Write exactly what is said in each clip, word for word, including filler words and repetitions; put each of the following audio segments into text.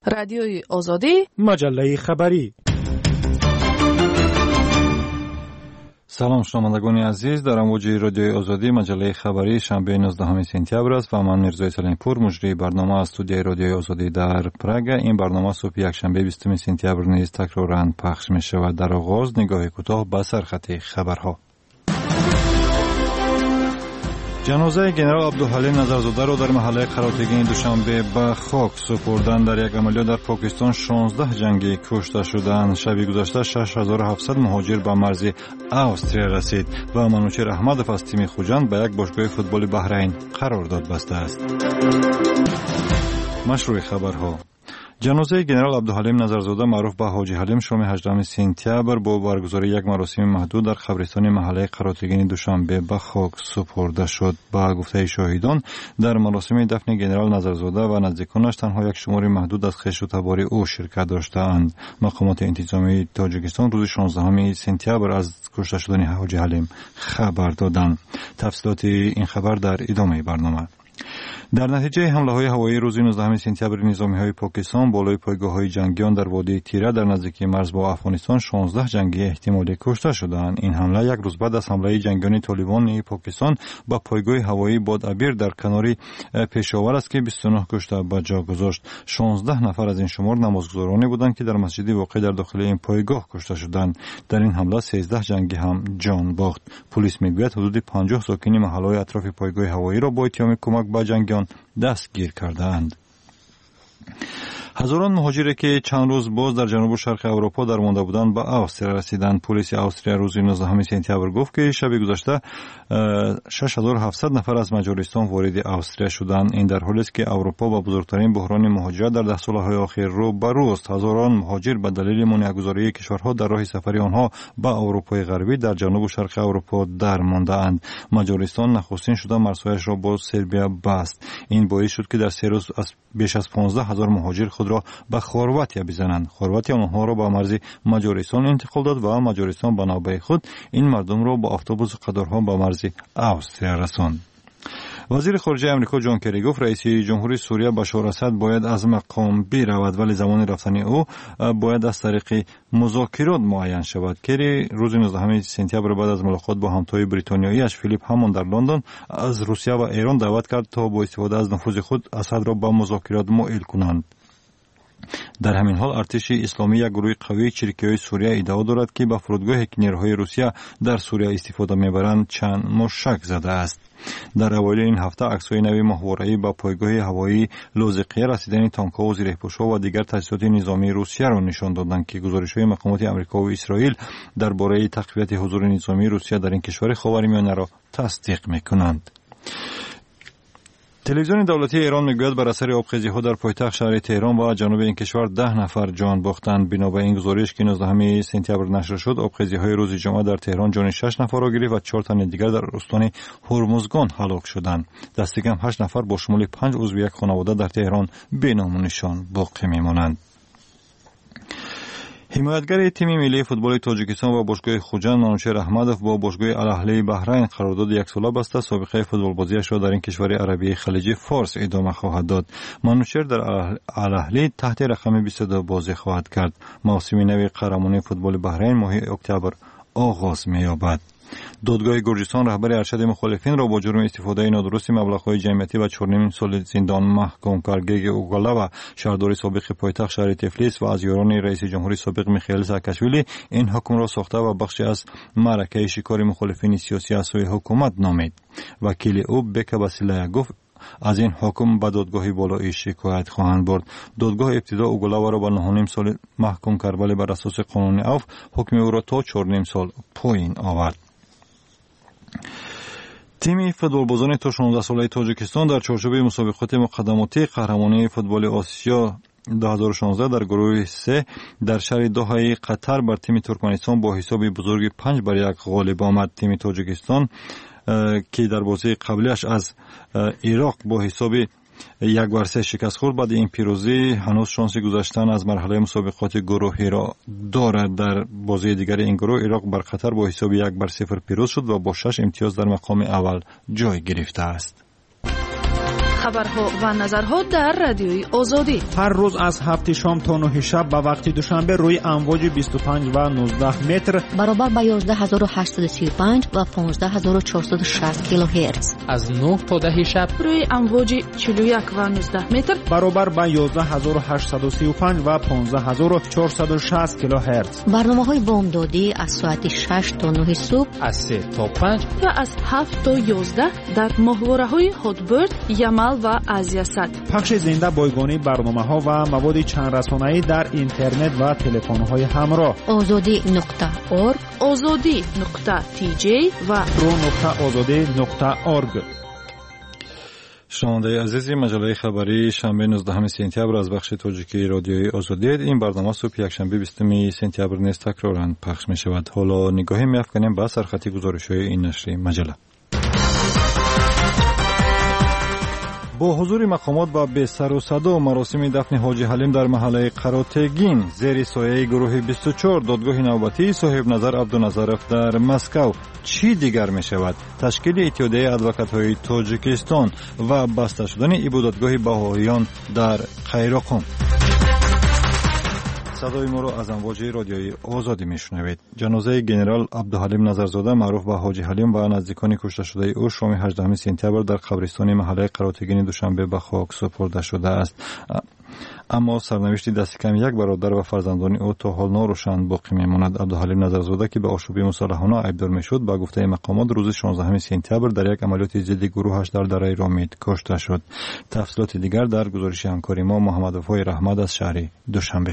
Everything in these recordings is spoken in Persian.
رادیوی آزادی، مجله خبری. سلام شنوندگان عزیز، در امواج رادیوی آزادی مجله خبری شنبه نوزدهم سپتامبر است و من میرزا سلیمپور مجری برنامه از استودیوی رادیوی آزادی در پراگ. این برنامه صبح یکشنبه بیستم سپتامبر نیز تکرارا پخش می شود. در آغاز نگاه کوتاه به سرخط خبرها. جنازه گنرال عبدالحلیم نظرزاده را در محله قراتگین دوشنبه به خاک سپردند. در یک عملیات در پاکستان شانزده جنگی کشته شدند. شب گذشته شش هزار و هفتصد مهاجر به مرز استرالیا رسید و منوچهر احمدов از تیم خوجند به یک باشگاه فوتبال بحرین قرارداد بسته است. مشروع خبرها. جنازه گنرال عبدالحلیم نظرزاده معروف به حاجی حلیم شام هجدهم سپتامبر با برگزاری یک مراسم محدود در قبرستان محله قراتگین دوشنبه به خاک سپرده شد. با گفته شاهدان در مراسم دفن گنرال نظرزاده و نزدیکانش تنها یک شمار محدود از خویش و تبار او شرکت داشتند. مقامات انتظامی تاجیکستان روز شانزدهم سپتامبر از کشته شدن حاجی حلیم خبر دادند. تفصیلات این خبر در ادامه برنامه. در نتیجه حمله های هوایی روز نوزدهم سپتامبر نظامی های پاکستان بالای پایگاه های جنگیان در وادی تیره در نزدیکی مرز با افغانستان شانزده جنگی احتمالی کشته شدند. این حمله یک روز بعد از حمله جنگیان طالبان پاکستان به پایگاه هوایی بادابیر در کنار پشاور است که بیست و نه کشته به جا گذاشت. شانزده نفر از این شمار نمازگزارانی بودند که در مسجدی واقع در داخل این پایگاه کشته شدند. در این حمله سیزده جنگی هم جان باخت. پلیس میگوید حدود پنجاه ساکن محله‌های اطراف پایگاه هوایی را با اتهام کمک به جنگیان دستگیر کردند. هزاران مهاجری که چند روز باز در جنوب شرق اروپا درمانده بودند به استرالیا رسیدند. پلیس استرالیا روز نوزدهم سپتامبر گفت که شب گذشته شش هزار و هفتصد نفر از مجارستان وارد استرالیا شدند. این در حالی است که اروپا با بزرگترین بحران مهاجرت در ده سالهای اخیر رو به رو است. هزاران مهاجر به دلیل مانع‌گذاری کشورها در راه سفری آنها به اروپای غربی در جنوب شرق اروپا درمانده اند. مجارستان نخستین شده مرزهایش را با سربیا بست. این باعث شد که در سه روز از بیش از پانزده هزار مهاجر خود را به خورواتیا بزنند. خورواتیا آنها را به مرز مجارستان انتقال داد و مجارستان به نوبه خود این مردم را با اتوبوس قطارها به مرز استرالیا رساند. وزیر خارجه امریکا جان کری گفت رئیس جمهوری سوریه بشار اسد باید از مقام برود ولی زمان رفتن او باید از طریق مذاکرات معین شود. کری روز نوزدهم سپتامبر بعد از ملاقات با همتای بریتانیایی‌اش فیلیپ همون در لندن از روسیه و ایران دعوت کرد تا با استفاده از نفوذ خود اسد را به مذاکرات مائل کنند. در همین حال ارتش اسلامی یک گروه قوی چریکی‌های سوریه ادعا دارد که به فرودگاهی که نیروهای روسیه در سوریه استفاده می‌برند چند مشک زده است. در اوایل این هفته عکس‌های نوی ماهواره‌ای با پایگاه هوایی لاذقیه رسیدن تانک‌ها و زیره‌پوش‌ها و دیگر تجهیزات نظامی روسیه را نشان دادند که گزارش‌های مقامات آمریکا و اسرائیل درباره تقویت حضور نظامی روسیه در این کشور خاورمیانه را تصدیق می‌کنند. تلویزیون دولتی ایران میگوید بر اثر آبخیزی‌ها در پایتخت شهر تهران و جنوب این کشور ده نفر جان باختند. بنا به این گزارش که نوزدهم سپتامبر نشر شد، آبخیزی‌های روز جمعه در تهران جان شش نفر را گرفت و چهار تن دیگر در استان هرمزگان هلاک شدند. دست کم هشت نفر با شمول پنج عضو یک خانواده در تهران بی نام و نشان باقی میمانند. حمایتگر تیم ملی فوتبال تاجیکستان و باشگاه خوجند منوچهر احمدов با باشگاه الاهلی بحرین قرارداد یک ساله بسته سابقه فوتبال بازیش را در این کشور عربی خلیج فارس ادامه خواهد داد. منوچهر در الاهلی تحت رقم بیست و دو بازی خواهد کرد. موسم نو قهرمانی فوتبال بحرین ماه اکتبر آغاز می‌یابد. دادگاه گرجستان رهبر ارشد مخالفین را با جرم استفاده نادرست مبلغ‌های جمعیتی و چهار و نیم سال زندان محکوم کرد. گگ اوگالا و شهردار سابق پایتخت شهر تفلیس و از یاران رئیس جمهوری سابق میخائیل ساکاشویلی این حکم را ساخته و بخشی از معرکه شکار مخالفین سیاسی از سوی حکومت نامید. وکیل او بک باسیلیا گفت از این حکم به دادگاه بالایی شکایت خواهند برد. دادگاه ابتدا اوگالا را به نه و نیم سال محکوم کرد ولی بر اساس قانون عفو حکم او را تا چهار و نیم سال پایین آورد. تیم فوتبالبازان تا شانزده ساله تاجیکستان در چارچوب مسابقات مقدماتی قهرمانی فوتبال آسیا دو هزار و شانزده در گروه سه در شهر دوحه قطر بر تیم ترکمنستان با حساب بزرگ پنج بر یک غالب آمد. تیم تاجیکستان که در بازی قبلیش از عراق با حساب یک بر سه شکست خورد، بعد این پیروزی هنوز شانس گذشتن از مرحله مسابقات گروهی را دارد. در بازی دیگر این گروه عراق بر قطر با حساب یک بر صفر پیروز شد و با شش امتیاز در مقام اول جای گرفته است. خبرها و نظرها در رادیوی آزادی. هر روز از هفت شام تا نه شب به وقت دوشنبه روی امواج بیست و پنج و نوزده متر برابر با یازده هزار و هشتصد و سی و پنج و پانزده هزار و چهارصد و شصت کیلوهرتز. از نه تا ده شب روی امواج چهل و یک و نوزده متر برابر با یازده هزار و هشتصد و سی و پنج و پانزده هزار و چهارصد و شصت کیلوهرتز. برنامه‌های بامدادی از ساعت شش تا نه صبح، از سه تا پنج و از هفت تا یازده در ماهواره‌های هاتبرد، یمل و آزیاسات. پخش زنده بایگانی برنامه‌ها و مواد چند رسانه‌ای در اینترنت و تلفن‌های همراه. آزادی نقطه اورگ، آزادی نقطه تی جی و رو نقطه آزادی نقطه اورگ. شنونده عزیزی، مجله خبری شنبه نوزدهم سپتامبر از بخش تاجیکی رادیوی آزادی. این برنامه صبح یکشنبه بیستم سپتامبر نیز تکرارا پخش می شود. حالا نگاهی می‌افکنیم به سرخطی گزارش‌های این نشر مجله. با حضور مقامات و به سر و صدا مراسم دفن حاجی حلیم در محله قراتگین زیر سایه گروه بیست و چهار دادگاه نوبتی صاحب نظر عبدالنظرف در مسکو چی دیگر می شود؟ تشکیل اتحادیه ادوکات‌های تاجیکستان و بسته شدن عبادتگاه بهائیان در قیراقم. صدای ما را از امواج رادیویی آزادی میشنوید. جنازه گنرال عبدالحلیم نظرزاده معروف به حاجی حلیم و نزدیکان کشته شده او شام هجدهم سپتامبر در قبرستان محله قراتگین دوشنبه به خاک سپرده شده است. اما سرنوشت دست کم یک برادر و فرزندان او تا حال ناروشن باقی میماند. عبدالحلیم نظرزاده که به آشوبی مسلحانه ایبدار میشد به گفته مقامات روز شانزدهم سپتامبر در یک عملیات ضد گروهش در دره رامید کشته شد. تفصیلات دیگر در گزارش همکار ما محمد وفای رحمت از شهر دوشنبه.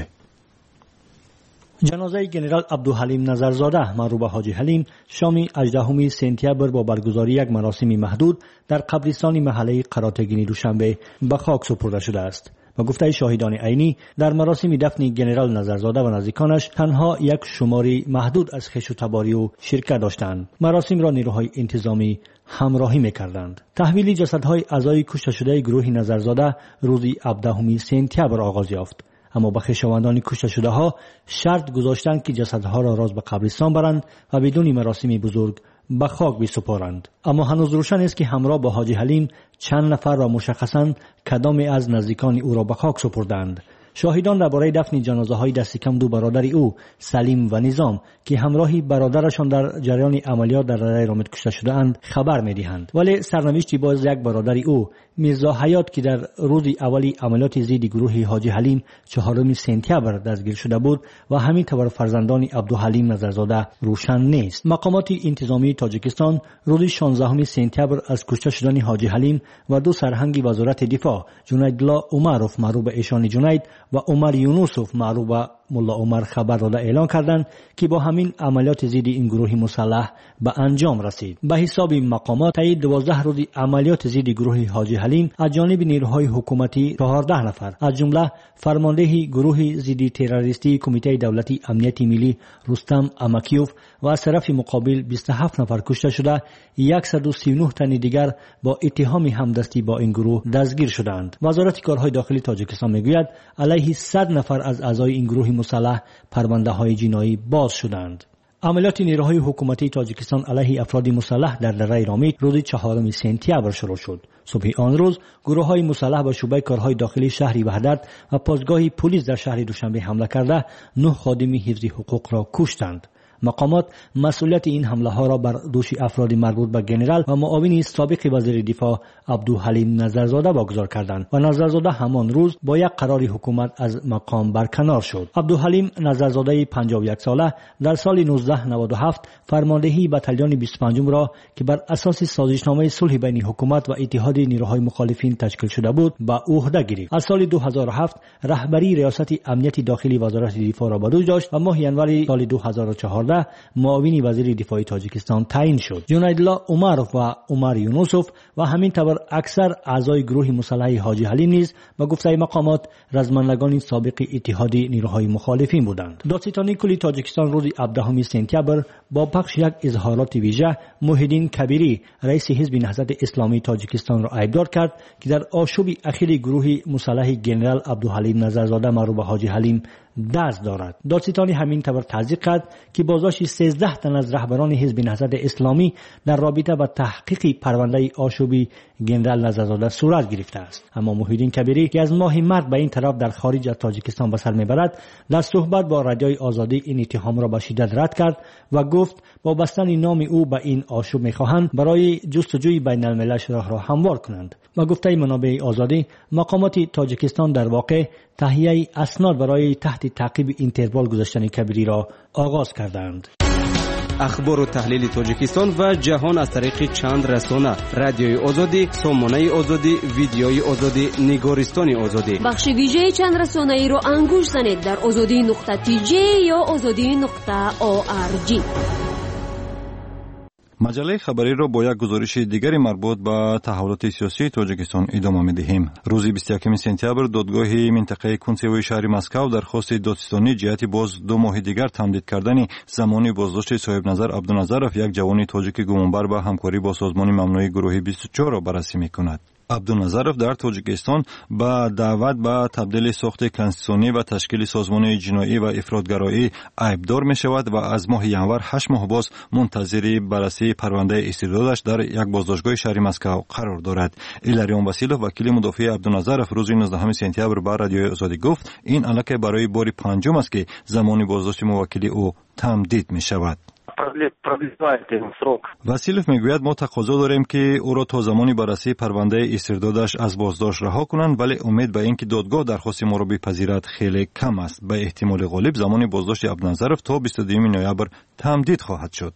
جنازه گنرال عبدالحلیم نظرزاده معروف به حاجی حلیم شام هجدهم سپتامبر با برگزاری یک مراسم محدود در قبرستان محله قراتگین دوشنبه به خاک سپرده شده است. با گفته شاهدان عینی در مراسم دفن گنرال نظرزاده و نزدیکانش تنها یک شماری محدود از خویش و تباری او شرکت داشتند. مراسم را نیروهای انتظامی همراهی می‌کردند. تحویل جسدهای اعضای کشته شده گروه نظرزاده روز هفدهم سپتامبر آغاز یافت. اما به خویشاوندان کشته شده ها شرط گذاشتند که جسدها را راز به قبرستان برند و بدون مراسم بزرگ به خاک بسپارند. اما هنوز روشن است که همراه با حاجی حلیم چند نفر را مشخصاً کدام از نزدیکان او را به خاک سپردند. شاهدان درباره دفن جنازه های دست کم دو برادر او سلیم و نظام که همراهی برادرشان در جریان عملیات در دره رامید کشته شده‌اند خبر می‌دهند. ولی سرنوشت باز یک برادر او میرزا حیات که در روز اولی عملیات ضد گروه حاجی حلیم چهارم سپتامبر دستگیر شده بود و همین طور فرزندان عبدالحلیم نظرزاده روشن نیست. مقامات انتظامی تاجیکستان روز شانزدهم سپتامبر از کشته شدن حاجی حلیم و دو سرهنگ وزارت دفاع جنیدالله عمرов معروف به ایشان جنید و عمر یونوسف معروف به ملا عمر خبر داده اعلان کردند که با همین عملیات ضد این گروه مسلح به انجام رسید. به حساب مقامات طی دوازده روز عملیات ضد گروه حاجی حلیم از جانب نیروهای حکومتی چهارده نفر از جمله فرمانده گروه ضد تروریستی کمیته دولتی امنیت ملی رستم امکیوف و از طرف مقابل بیست و هفت نفر کشته شده، صد و سی و نه تن دیگر با اتهام همدستی با این گروه دستگیر شدند. وزارت کارهای داخلی تاجیکستان میگوید علیه صد نفر از اعضای این گروه مسلح پرونده های جنایی باز شدند. عملیات نیروهای حکومتی تاجیکستان علیه افراد مسلح در دره رامید روز چهارم سپتامبر شروع شد. صبح آن روز گروه های مسلح به شعبه کارهای داخلی شهر وحدت و پاسگاه پلیس در شهر دوشنبه حمله کرده نه خادم حفظ حقوق را کشتند. مقامات مسئولیت این حمله ها را بر دوش افراد مربوط به گنرال و معاون سابق وزیر دفاع عبدالحلیم نظرزاده واگذار کردند و نظرزاده همان روز با یک قرار حکومت از مقام برکنار شد. عبدالحلیم نظرزاده پنجاه و یک ساله در سال نوزده نود و هفت فرماندهی بتالین بیست و پنج را که بر اساس سازشنامه صلح بین حکومت و اتحاد نیروهای مخالفین تشکیل شده بود به عهده گرفت. از سال دو هزار و هفت رهبری ریاست امنیت داخلی وزارت دفاع را بر دوش داشت و ماه ینور سال دو هزار و چهارده معاون وزیر دفاع تاجیکستان تعیین شد. جنیدالله عمرov و عمر یونوسف و همین طور اکثر اعضای گروه مسلح حاجی حلیم نیز به گفته مقامات رزمندگان سابق اتحاد نیروهای مخالفین بودند. دادستانی کلی تاجیکستان روز هفدهم سپتامبر با پخش یک اظهارات ویژه محیدین کبیری رئیس حزب نهضت اسلامی تاجیکستان را ایبدار کرد که در آشوب اخیر گروه مسلح گنرال عبدالحلیم نظرزاده معروف به حاجی حلیم دست دارد. دادستان همین طور توضیح کرد که بازداشت سیزده تن از رهبران حزب نهضت اسلامی در رابطه با تحقیق پرونده آشوبی جنرال نظرزاده صورت گرفته است. اما محی الدین کبیری که از ماه مارس به این طرف در خارج از تاجیکستان به سر میبرد، در صحبت با رادیوی آزادی این اتهام را به شدت رد کرد و گفت با بستن نام او به این آشوب میخواهند برای جستجوی بین الملل راه را هموار کنند. و گفته منابع آزادی، مقامات تاجیکستان در واقع تهیه اسناد برای تحت تعقیب اینترپل گذاشتن کبیری را آغاز کردند. اخبار و تحلیل تاجیکستان و جهان از طریق چند رسانه: رادیوی آزادی، سامانه آزادی، ویدیوی آزادی، نگارستان آزادی. بخش ویژه چند رسانه ای را انگوش زنید در آزادی نقطه تی جی یا آزادی نقطه او آر جی. مجله خبری را با یک گزارش دیگری مربوط به تحولات سیاسی تاجیکستان ادامه می‌دهیم. روز بیست و یکم سپتامبر دادگاه منطقه کنسوی شهر مسکو درخواست دادستانی جهت باز دو ماه دیگر تمدید کردن زمان بازداشت صاحب نظر عبدالنظرов یک جوان تاجیک گمانبر به همکاری با سازمان ممنوع گروه بیست و چهار را بررسی می‌کند. عبدالنظرов در تاجیکستان با دعوت به تبدیل ساخت کنستیتوسیونی و تشکیل سازمان جنایی و افراطگرایی ایبدار می شود و از ماه ینور هشت ماه باز منتظر بررسی پرونده استردادش در یک بازداشتگاه شهر مسکو قرار دارد. ایلاریون واسیلوف وکیل مدافع عبدالنظرov روز نوزدهم سپتامبر به رادیوی آزادی گفت این الکی برای بار پنجم است که زمان بازداشت موکلی او تمدید می شود. واسیلوف میگوید ما تقاضا داریم که او را تا زمانی بررسی پرونده استردادش از بازداشت رها کنند، ولی امید به اینکه دادگاه درخواست ما را بپذیرد خیلی کم است. به احتمال غالب زمان بازداشت عبدالنظرov تا بیست و دوم نوامبر تمدید خواهد شد.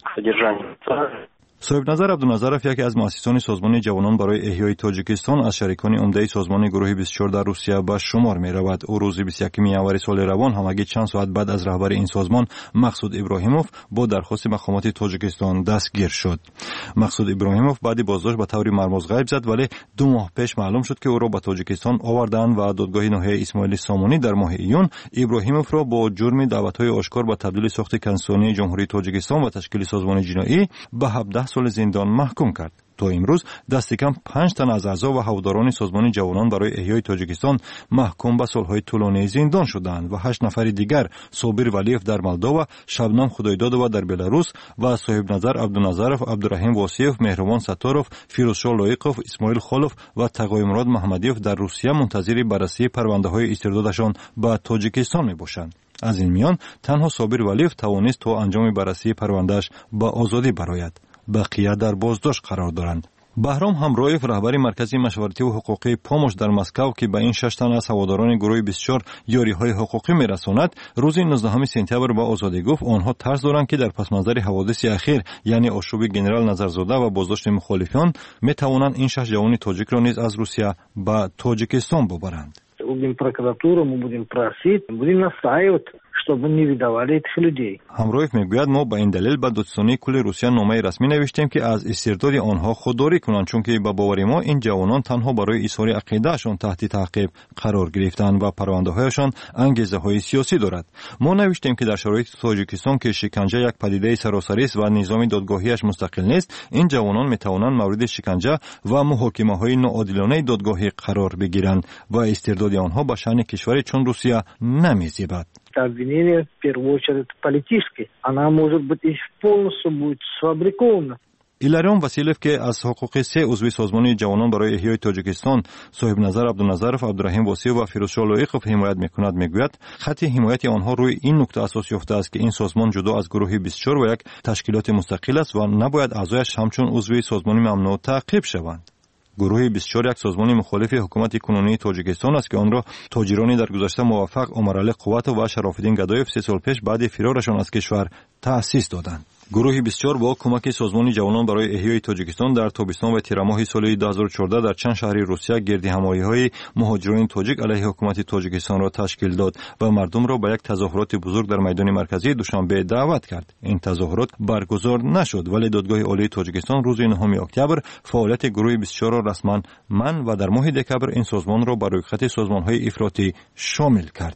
صاحب نظر عبدالنظرov یکی از مؤسسان سازمان جوانان برای احیای تاجیکستان از شریکان عمده سازمان گروه بیست و چهار در روسیه به شمار می رود. او روز بیست و یکم ینور سال روان همگی چند ساعت بعد از رهبر این سازمان مقصود ابراهیموف با درخواست مقامات تاجیکستان دستگیر شد. مقصود ابراهیموف بعد بازداشت به طور مرموز غیب زد، ولی دو ماه پیش معلوم شد که او را به تاجیکستان آوردند و دادگاه ناحیه اسماعیل سامانی در ماه ایون ابراهیموف را با جرم دعوت‌های آشکار به تبدیل ساخت کنستیتوسیونی جمهوری تاجیکستان و تشکیل سازمان جنایی به هفده سال زندان محکوم کرد. تا امروز دست کم پنج تن از اعضا و هواداران سازمان جوانان برای احیای تاجیکستان محکوم به سالهای طولانی زندان شدند و هشت نفر دیگر صابر ولیف در مولداوا، شبنم خدایدادова در بلاروس و صاحب نظر عبدالنظرov، عبدالرحیم واسیف، مهربان ستاروف، فیروزشاه لایقوف، اسماعیل خولوف و تقای مراد محمدیف در روسیه منتظر بررسی پرونده‌های استردادشان به تاجیکستان میباشند. از این میان تنها صابر ولیف توانست تا انجام بررسی پروندهش به آزادی برآید. بقیه در بازداشت قرار دارند. بهرام همرایف رهبر مرکز مشورتی و حقوقی پاموش در مسکو که به این شش تن از هواداران گروه بیست و چهار یاری‌های حقوقی میرساند، روز نوزدهم سپتامبر به آزادی گفت آنها ترس دارند که در پس منظر حوادث اخیر یعنی آشوب جنرال نظرزاده و بازداشت مخالفان میتوانند این شش جوان تاجیک را نیز از روسیه به تاجیکستان ببرند. Будем прокуратуру, мы будем просить, будем настаивать, чтобы не выдавали этих людей. همرایف میگوید ما با این دلیل به دادستانی کل روسیه نامه رسمی نوشتیم که از استرداد آنها خودداری کنند، چون که به باور ما این جوانان تنها برای اظهار عقیدهشان تحت تعقیب قرار گرفتند و پرونده‌هایشان انگیزه‌های سیاسی دارد. ما نوشتیم که در شرایط تاجیکستان که شکنجه یک پدیده سراسری است و نظام دادگاهیش مستقل نیست، این جوانان میتوانند مورد شکنجه و محاکمه‌های ناعادلانه دادگاهی قرار بگیرند و استرداد آنها به شأن کشوری چون روسیه نمی‌زیبد. Обвинение в первую очередь политическое. Она может быть и полностью будет сфабрикована. ایلاریون واسیلوف که از حقوق سه عضو سازمان جوانان برای احیای تاجیکستان صاحب نظر عبدالنظرov، عبدالرحیم واسیف و فیروزشاه لایقوف حمایت میکند، میگوید خط حمایت آنها روی این نکته اساس یافته است که این سازمان جدا از گروه بیست و چهار و یک تشکیلات مستقل است و نباید اعضایش همچون عضو سازمان ممنوع تعقیب شوند. گروه بیست و چهار یک سازمان مخالف حکومت کنونی تاجیکستان است که آن را تاجرانی در گذشته موفق امرعلی قوت و شرافالدین گدایف سه سال پیش بعد فرارشان از کشور تأسیس دادند. گروه بیست و چهار با کمک سازمان جوانان برای احیای تاجیکستان در تابستان و تیر ماه سال دو هزار و چهارده در چند شهر روسیه گردهمایی‌های مهاجران تاجیک علیه حکومت تاجیکستان را تشکیل داد و مردم را به یک تظاهرات بزرگ در میدان مرکزی دوشنبه دعوت کرد. این تظاهرات برگزار نشد، ولی دادگاه عالی تاجیکستان روز نهم اکتبر فعالیت گروه بیست و چهار را رسما منع و در ماه دکبر این سازمان را برای خط سازمان‌های افراطی شامل کرد.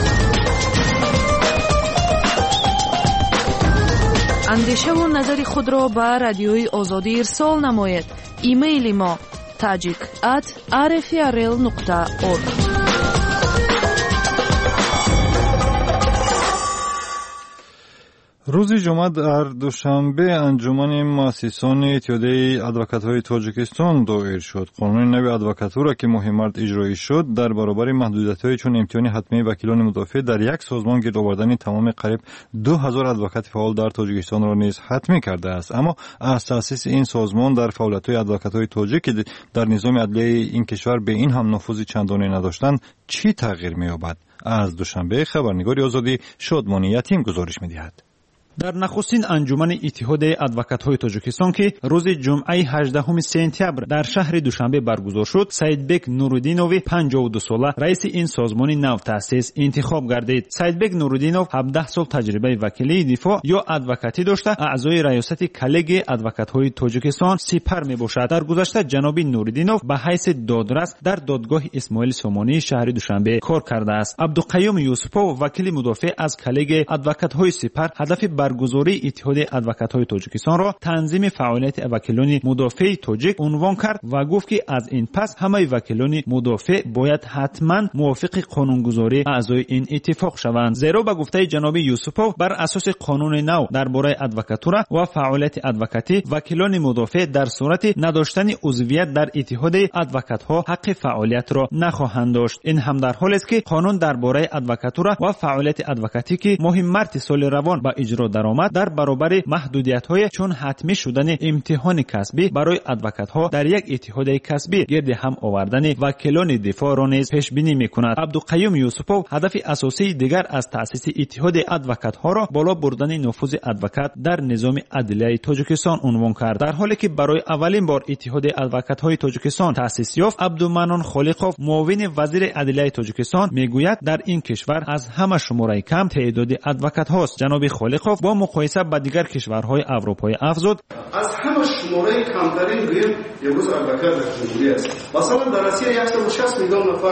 اندیشه و نظر خود را به رادیوی آزادی ارسال نمایید. ایمیل ما تاجیک ات آر اف ای ار ال نقطه اورگ. روز جمعه در دوشنبه انجمن مؤسسان اتحادیه ادوکات‌های تاجیکستان دایر شد. قانون نو ادوکاتورا که مهمت اجرایی شد در برابر محدودیت‌های چون امتحان حتمی وکیلان مدافع در یک سازمان گرد آوردن تمام قریب دو هزار ادوکات فعال در تاجیکستان را نیز حتمی کرده است. اما از تأسیس این سازمان در فعالیت‌های ادوکات‌های تاجیک که در نظام عدلیه این کشور به این هم نفوذ چندانی نداشتند چی تغییر می‌یابد؟ از دوشنبه خبرنگار آزادی شادمانی یتیم گزارش می‌دهد. در نخستین انجمن اتحاد ادوکات‌های تاجیکستان که روز جمعه هجدهم سپتامبر در شهر دوشنبه برگزار شد، سیدبک نورالدینوف پنجاه و دو ساله رئیس این سازمان نو تأسیس انتخاب گردید. سیدبک نورالدینوف هفده سال تجربه وکیلی دفاع یا ادوکاتی داشته، اعضای ریاست کلگ ادوکات‌های تاجیکستان سپر میباشد. در گذشته جناب نورالدینوف به حیث دادرس در دادگاه اسماعیل سامانی شهر دوشنبه کار کرده است. عبدالقیوم یوسفوف وکیل مدافع از کلگ ادوکات‌های سپر هدف برگزاری اتحاد ادوکات‌های تاجیکستان را تنظیم فعالیت وکیلان مدافع تاجیک عنوان کرد و گفت که از این پس همه وکیلان مدافع باید حتما موافق قانونگذاری اعضای این اتفاق شوند. زیرا به گفته جناب یوسفوف بر اساس قانون نو درباره ادوکاتورا و فعالیت ادوکاتی وکیلان مدافع در صورت نداشتن عضویت در اتحاد ادوکات‌ها حق فعالیت را نخواهند داشت. این هم در حالی است که قانون درباره ادوکاتورا و فعالیت ادوکاتی که ماه مارس سال روان به اجرا درآمد در برابر محدودیت‌های چون حتمی شدن امتحان کسبی برای ادوکات‌ها در یک اتحاد کسبی گرد هم آوردن وکیلان دفاع را نیز پیش بینی می‌کند. عبدالقیوم یوسفوف هدف اساسی دیگر از تأسیس اتحاد ادوکات‌ها را بالا بردن نفوذ ادوکات در نظام عدلیه تاجیکستان عنوان کرد. در حالی که برای اولین بار اتحاد ادوکات‌های تاجیکستان تأسیس یافت، عبدالمنان خالقوف معاون وزیر عدلیه تاجیکستان میگوید در این کشور از همه شماره کم تعداد ادوکات‌هاست. جناب خالقوف با مقایسه با دیگر کشورهای اروپایی افزود از همه شماره کمترین روی امروز ادوکات در جمهوری است. مثلا در روسیه صد و شصت میلیون نفر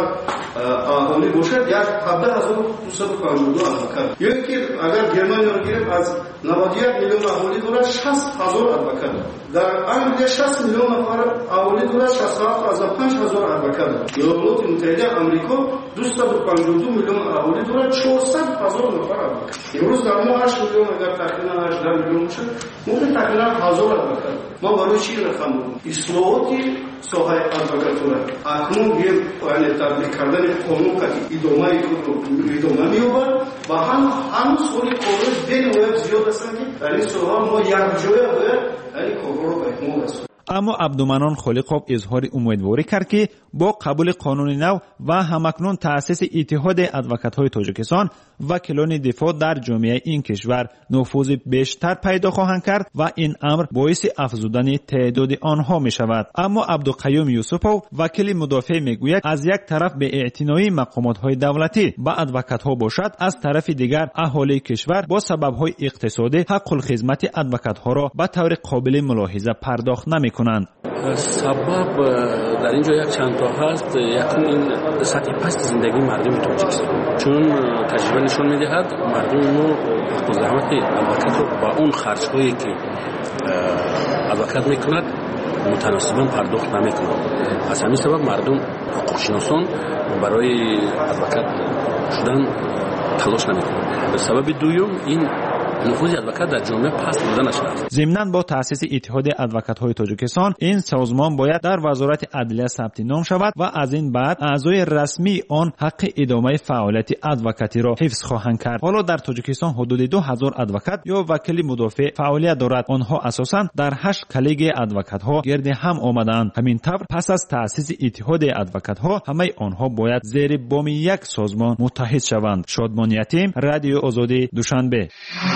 اهالی باشد، یک هفده هزار و دویست و پنجاه و دو ادوکات. یا اینکه اگر گرمانیا را گیریم از نود و یک میلیون اهالی دارد شصت هزار ادوکات. در انگلیس شصت میلیون نفر اهالی دارد شصت و هفت از پنج هزار ادوکات. ایالات متحده آمریکا دویست و پنجاه و دو میلیون اهالی دارد چهارصد هزار نفر ادوکات. امروز در ما هشت میلیون اگر تقریبا هجده میلیون باشه، ممکن تقریبا هزار ادوکات. ما برای چی رقم بودیم؟ اصلاحاتی ساحه ادوکاتورا اکنون بیم یعنی تطبیق کردن قانون که ادامه ادامه می‌یابد و هم هنوز خود قانون دین باید زیاد هستن که در این ساحه ما یک جای باید یعنی کار رو بهمون رسونیم. اما عبدالمنان خالقوف اظهار امیدواری کرد که با قبول قانون نو و همکنون تأسیس اتحاد ادوکات‌های تاجیکستان وکیلان دفاع در جامعه این کشور نفوذ بیشتر پیدا خواهند کرد و این امر باعث افزودن تعداد آنها می شود. اما عبدالقیوم یوسفوف وکیل مدافع میگوید از یک طرف به اعتنای مقامات‌های دولتی به ادوکات‌ها باشد، از طرف دیگر اهالی کشور با سبب‌های اقتصادی حق الخدمت ادوکات‌ها را به طور قابل ملاحظه پرداخت نمی‌کنند. سبب در اینجا یک چند تا هست. یکی این سطح پست زندگی مردم تاجیکستان، چون تجربه نشون میدهد مردم ما حق زحمت ادوکات رو با اون خرج‌هایی که ادوکات میکند متناسباً پرداخت نمیکنند. از همین سبب مردم حقوق شناسان برای ادوکات شدن تلاش نمیکنند. به سبب دوم این نفوذ ادوکات در جامعه پست بودن است. ضمناً با تأسیس اتحاد ادوکات‌های تاجیکستان این سازمان باید در وزارت عدلیه ثبت نام شود و از این بعد اعضای رسمی آن حق ادامه فعالیت ادوکاتی را حفظ خواهند کرد. حالا در تاجیکستان حدود دو هزار ادوکات یا وکیل مدافع فعالیت دارد. آنها اساساً در هشت کلیگ ادوکات‌ها گرد هم آمدند. همین طور پس از تأسیس اتحاد ادوکات‌ها همه آنها باید زیر بام یک سازمان متحد شوند. شادمان یتیم، رادیو آزادی، دوشنبه.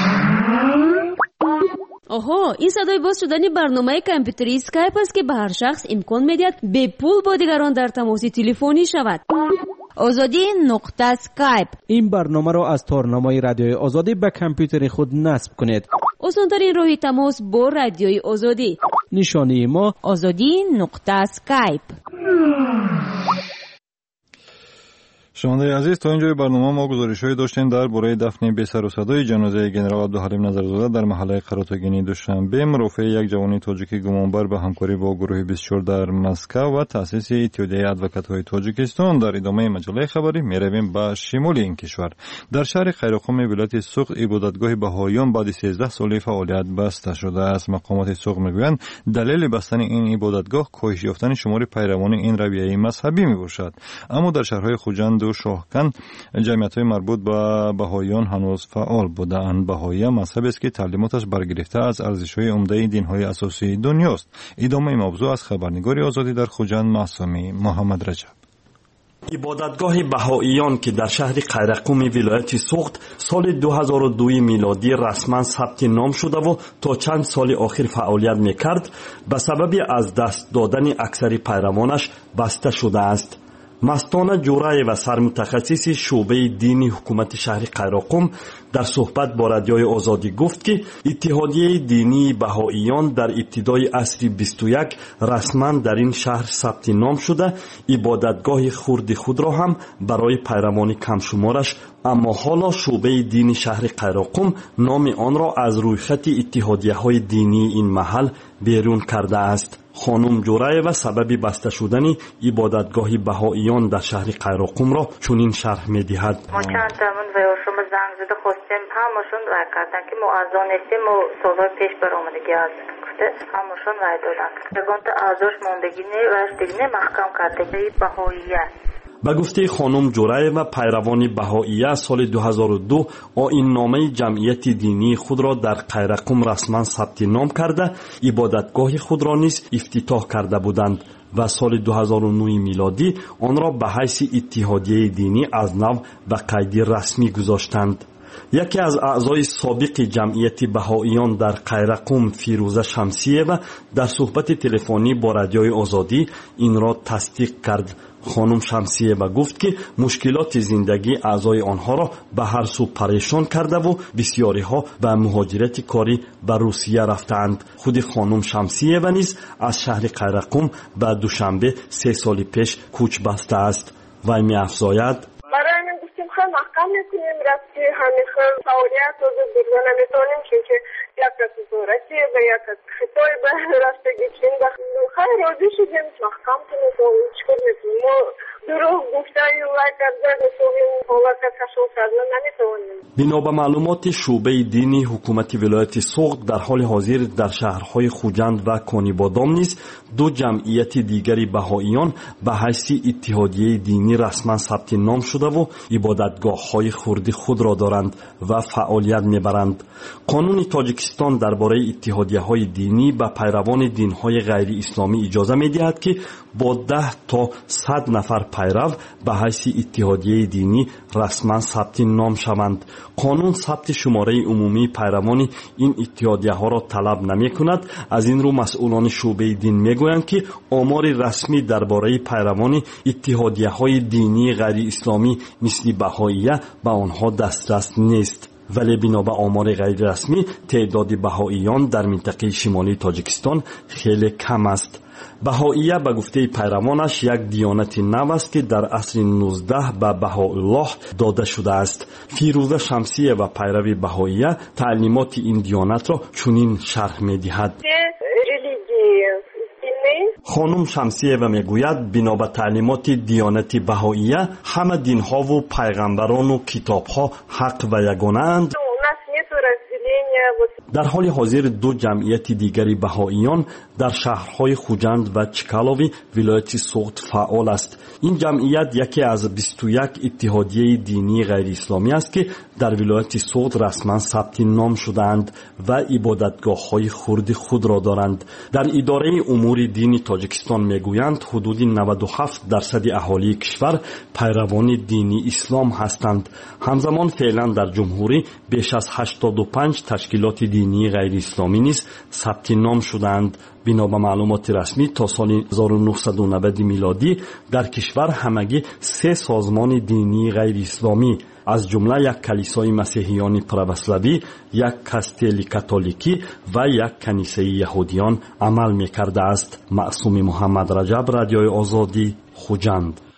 آها، این صدای باز شدن برنامه کامپیوتری اسکایپ است که به هر شخص امکان میدهد به پول با دیگران در تماس تلفنی شود. آزادی نقطه اسکایپ. این برنامه را از تارنمای رادیوی آزادی به کامپیوتر خود نصب کنید. آسان‌ترین راه تماس با رادیوی آزادی. نشانی ما آزادی نقطه اسکایپ. شنوندگان عزیز، تا اینجای برنامه ما گزارش‌هایی داشتیم درباره دفن بی سر و صدای جنازه جنرال عبدالحلیم نظرزاده در محله قراتگینی دوشنبه، مرافع یک جوان تاجیکی گمانبر به همکاری با گروه بیست و چهار در مسکو و تأسیس اتحادیه ادوکات‌های تاجیکستان. در ادامه مجله خبری می‌رویم به شمال این کشور. در شهر قیراقوم ولایت سوق عبادتگاه بهائیان بعد سیزده سال فعالیت بسته شده است. مقامات سوق می‌گویند دلیل بستن این عبادتگاه کاهش یافتن شمار پیروان این رویه مذهبی می‌باشد. اما در شهرهای خوجند و شاهکن جمعیت‌های مربوط به بهائیان هنوز فعال بودند. بهائیه مذهبی است که تعلیماتش برگرفته از ارزش‌های عمده دین‌های اساسی دنیاست. ادامه موضوع از خبرنگار آزادی در خوجند معصومی محمد رجب. عبادتگاه بهائیان که در شهر قیرقوم ولایت سوخت سال دو هزار و دو میلادی رسما ثبت نام شده و تا چند سال آخر فعالیت میکرد، به سبب از دست دادن اکثر پیروانش بسته شده است. مستانه جورای و سرمتخصص شعبه دینی حکومت شهر قیراقوم در صحبت با رادیوی آزادی گفت که اتحادیه دینی بهائیان در ابتدای عصر بیست و یک رسما در این شهر ثبت نام شده، عبادتگاه خرد خود را هم برای پیروان کم شمارش، اما حالا شعبه دینی شهر قیراقوم نام آن را از روی خط اتحادیه های دینی این محل بیرون کرده است. خانم جورای و سبب بسته شدن عبادتگاه بهائیان در شهر قیراقوم را چنین شرح می‌دهد. ما چند تامون و شما زنگ زده خواستیم همشون رای کردن که ما اذان استیم و سالهای پیش برآمدگی از گفته همشون رای دادن. بگم تا ازش موندگی نه و دیگه محکم کرده که بهائیه. به گفته خانم جورای و پیروان بهائیه سال دو هزار و دو آیین نامه جمعیت دینی خود را در قیراقوم رسما ثبت نام کرده، عبادتگاه خود را نیز افتتاح کرده بودند و سال دو هزار و نه میلادی آن را به حیث اتحادیه دینی از نو و قید رسمی گذاشتند. یکی از اعضای سابق جمعیت بهائیان در قیراقوم فیروزه شمسیه و در صحبت تلفنی با رادیوی آزادی این را تصدیق کرد. خانم شمسیه با گفت که مشکلات زندگی اعضای آنها را به هر سو پریشان کرده و بسیاری ها به مهاجرت کاری به روسیه رفتند. خود خانم شمسیه و نیز از شهر قیراقوم به دوشنبه سه سال پیش کوچ بسته است. وی می افزاید: برای من گفتیم خیلی محکم میکنیم رفتی همیشه فعالیت رو بگذار نمیتونیم چون که یک از زورتی و یک از خطای به رفتگی چین و خیلی راضی شدیم محکم کنیم و چکر میکنیم ما دروغ گفته وی کرده رسولیم حالت کشون کردن نمیتونیم. بنا به معلومات شعبه دینی حکومت ولایت سوخت در حال حاضر در شهرهای خوجند و کانیبادام نیز دو جمعیت دیگری بهائیان به حیث اتحادیه دینی رسما ثبت نام شده و عبادتگاه های خرد خود را دارند و فعالیت میبرند. قانون تاجیکستان درباره اتحادیه های دینی به پیروان دین های غیر اسلامی اجازه میدهد که با ده تا صد نفر پیرو به حیث اتحادیه دینی رسما ثبت نام شوند. قانون ثبت شماره عمومی پیروان این اتحادیه ها را طلب نمی کند. از این رو مسئولان شعبه دین می گویند که آمار رسمی درباره پیروان اتحادیه های دینی غیر اسلامی مثل بهائیه به آنها دسترس نیست. ولی بنا به آمار غیر رسمی تعداد بهائیان در منطقه شمالی تاجیکستان خیلی کم است. بهائیه به گفته پیروانش یک دیانت نو است که در عصر نوزده به بهاءالله داده شده است. فیروزه شمسیه و پیروی بهائیه تعلیمات این دیانت را چنین شرح می‌دهد. خانم شمسیه و میگوید بنا به تعلیمات دیانت بهائیه همه دینها و پیغمبران و کتابها حق و یگانه اند. در حال حاضر دو جمعیت دیگری بهائیان در شهرهای خوجند و چکالوی ولایت سوخت فعال است. این جمعیت یکی از بیست و یک اتحادیه دینی غیر اسلامی است که در ولایت سوخت رسما ثبت نام شدند و عبادتگاه های خرد خود را دارند. در اداره امور دینی تاجیکستان میگویند حدود نود و هفت درصد اهالی کشور پیروان دینی اسلام هستند. همزمان فعلا در جمهوری بیش از هشتاد و پنج تشکیلات دینی غیر اسلامی نیز ثبت نام شدند. بنا به معلومات رسمی تا سال هزار و نهصد و نود میلادی در کشور همگی سه سازمان دینی غیر اسلامی از جمله یک کلیسای مسیحیان پروسلاوی، یک کاستیل کاتولیکی و یک کنیسه یهودیان عمل می‌کرده است. معصوم محمد رجب، رادیوی آزادی، خوجند.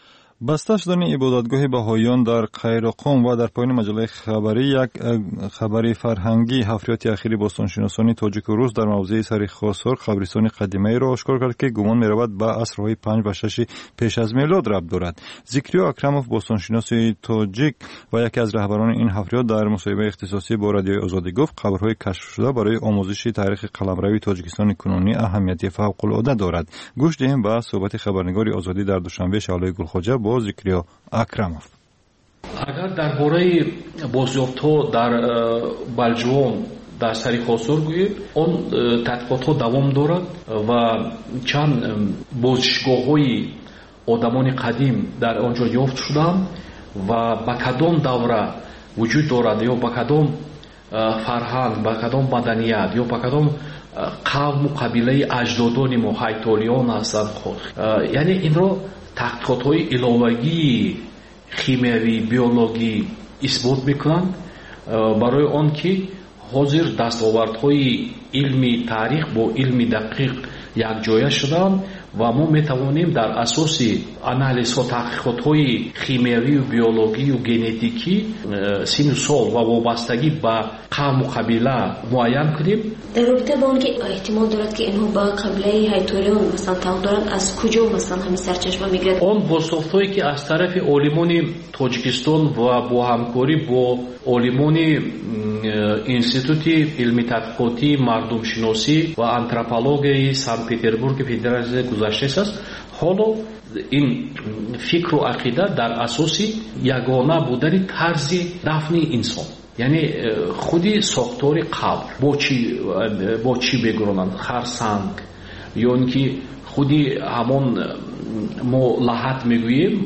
بسته شدن عبادتگاه بهائیان در قیرقم و در پایان مجله خبری یک خبری فرهنگی حفریات اخیر باستانشناسان تاجیک و روس در موضع سر خاصار قبرستان قدیمی را آشکار کرد که گمان می‌رود به عصرهای پنج و شش پیش از میلاد ربط دارد. زکریا اکرموف باستانشناس تاجیک و یکی از رهبران این حفریات در مصاحبه اختصاصی با رادیوی آزادی گفت قبرهای کشف شده برای آموزش تاریخ قلمروی تاجیکستان کنونی اهمیت فوق العاده دارد. گوش دهیم به صحبت خبرنگار آزادی در دوشنبه شعله گلخواجه با زکریا اکرموف. اگر درباره بازیافت‌ها در بلجوم در سری خاصور گوییم، اون تحقیقات‌ها دوام دارد و چند بازشگاه‌های آدمان قدیم در آنجا یافت شدند و به کدام دوره وجود دارد یا به کدام فرهنگ، به کدام مدنیت یا به کدام قوم و قبیله اجدادان ما هایتولیان هستند. یعنی این را تحقیقات‌های علوی، خیمیایی، بیولوژی اثبات میکنند برای آن که حاضر دستاوردهای علمی تاریخ با علمی دقیق یک جایه شدند و ما میتوانیم در اساس آنالیز و تحقیقات‌های خیمیایی و بیولوژی و ژنتیکی سن و سال و وابستگی به قوم و قبیله معین کنیم. در رابطه با آنکه احتمال دارد که اینها با قبیله هایتولیان مثلا تعلق دارند، از کجا مثلا همین سرچشمه میگیرد؟ آن بازتافت‌هایی که از طرف عالمان تاجیکستان و با همکاری با عالمان انستیتوت علمی تحقیقاتی مردم شناسی و آنتروپولوژی سن پترزبورگ فدراسیون گذشته است. حالا این فکر و عقیده در اساس یگانه بودن طرز دفن انسان، یعنی خودی ساختار قبر با چی با چی بگرانند، خرسنگ یا اینکه خودی همون ما لحد میگوییم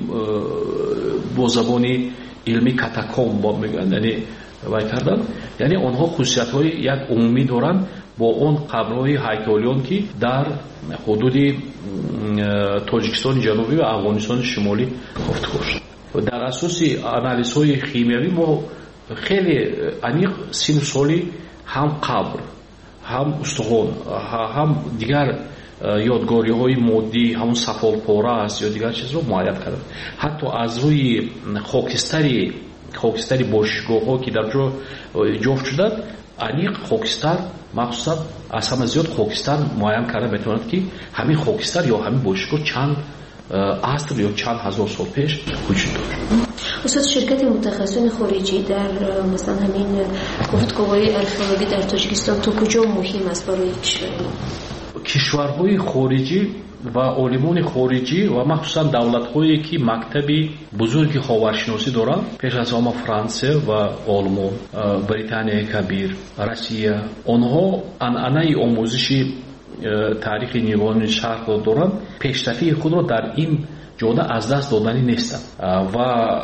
با زبانی علمی کاتاکومب با میگن، یعنی وای کردن، یعنی آنها خصوصیت های یک عمومی دارند با اون قبرهای هایتولیان که در حدود تاجیکستان جنوبی و افغانستان شمالی گفتگو شد. در اساس آنالیزهای خیمیایی ما خیلی عمیق سن و سالی هم قبر، هم استخوان، هم دیگر یادگاری های مادی، همون سفالپاره است یا دیگر چیز رو معاین کردن. حتی از روی خاکستری خاکستری باشگاه ها که در جا جفت شدند، عمیق خاکستر مخصوصا از همه زیاد خاکستر معاین کرده میتواند که همین خاکستر یا همین باشگاه چند عصر یا چند هزار سال پیش وجود داشت. استاد، شرکت متخصصین خارجی در مثلا همین گفتگوهای ارکئولوژی در تاجیکستان تو کجا مهم است برای کشور ما؟ کشورهای خارجی و عالمان خارجی و مخصوصا دولت‌هایی که مکتبی بزرگی خاورشناسی دارند، پیش از همه فرانسه و آلمان، بریتانیای کبیر، روسیه، آنها عنعنه آموزش تاریخ نیوان شرق را دارند، پیشرفتی خود را در این جاده از دست دادنی نیستند و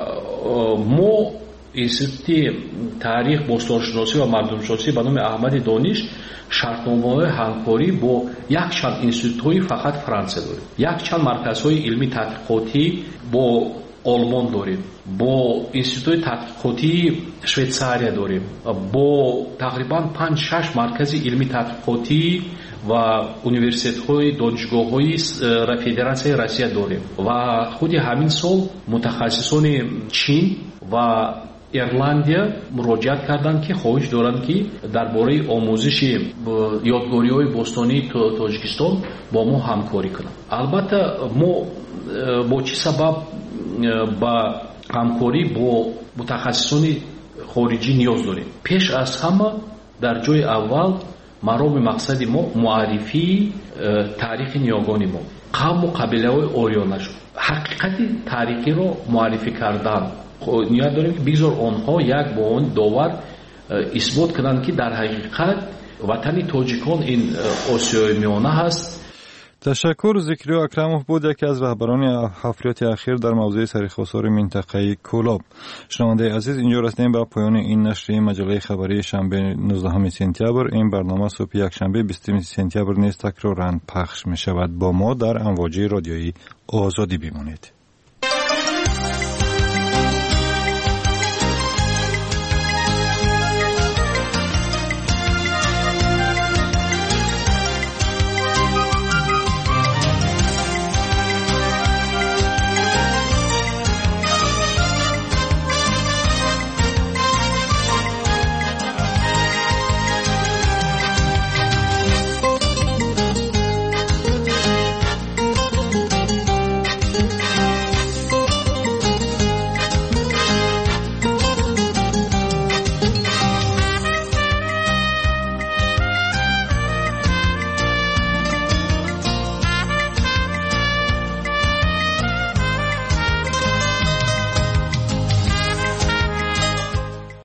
ما اینستیتوت تاریخ باستانشناسی و مردمشناسی به نام احمد دانش شرطنامه‌های همکاری با یک چند اینستیتوت‌های فقط فرانسه داریم، یک چند مرکزهای علمی تحقیقاتی با آلمان داریم، با اینستیتوت تحقیقاتی شویتزاریا داریم، با تقریبا پنج شش مرکز علمی تحقیقاتی و اونیورسیت‌های دانشگاه‌های فدراسیون روسیه داریم و خود همین سال متخصصان چین و ایرلندیا مراجعت کردند که خواهش دارند که درباره آموزش یادگاری‌های باستانی تاجیکستان با ما همکاری کنند. البته ما با چه سبب با همکاری با متخصصان خارجی نیاز داریم؟ پیش از همه در جای اول مرام مقصد ما معرفی تاریخ نیاگان ما، قوم و قبیله های آریانا شد. حقیقت تاریخی رو معرفی کردن نیاز داریم که بگذار آنها یک با آن داور اثبات کنند که در حقیقت وطن تاجیکان این آسیای میانه هست. تشکر. زکریا اکرموف بود، یکی از رهبران حفریات اخیر در موضوع سرخواسار منطقه کولاب. شنونده عزیز، اینجا رسیدیم به پایان این نشریه مجله خبری شنبه نوزدهم سپتامبر. این برنامه صبح یک شنبه بیستم سپتامبر نیز تکرارا پخش می شود. با ما در امواج رادیویی آزادی بمانید.